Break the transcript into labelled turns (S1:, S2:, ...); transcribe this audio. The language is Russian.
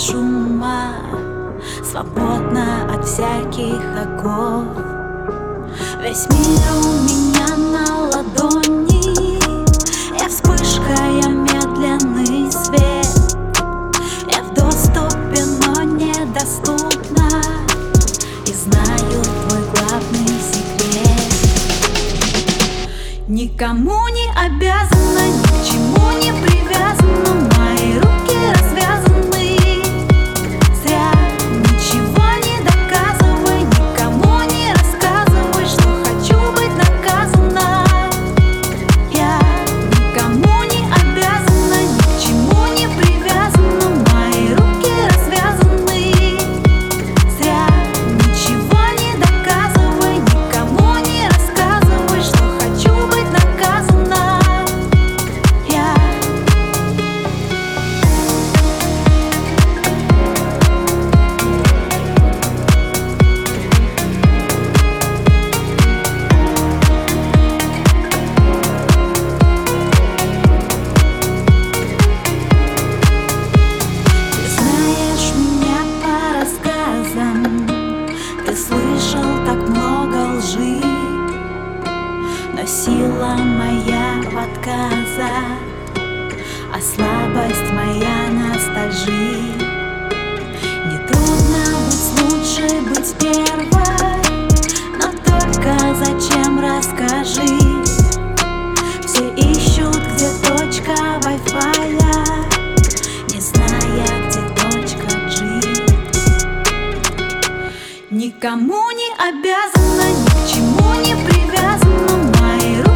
S1: шума, свободна от всяких оков. Весь мир у меня на ладони, я вспышка, я медленный свет. Я в доступе, но недоступна, и знаю твой главный секрет. Никому не обязана, ни к чему не привязана, мои руки развязаны. Зря ничего не доказывай, никому не рассказывай, что хочу быть наказана. Я никому не обязана, ни к чему не привязана, мои руки развязаны. Зря ничего не доказывай, никому не рассказывай, что хочу быть наказана. Я знаешь меня по рассказам, ты слышал так много лжи, но сила моя в отказах, а слабость моя ностальжи. Нетрудно быть лучше, быть первой, но только зачем, расскажи. Все ищут, где точка Wi-Fi, не зная, где точка G. Никому не обязана, ни к чему не привязана, мои руки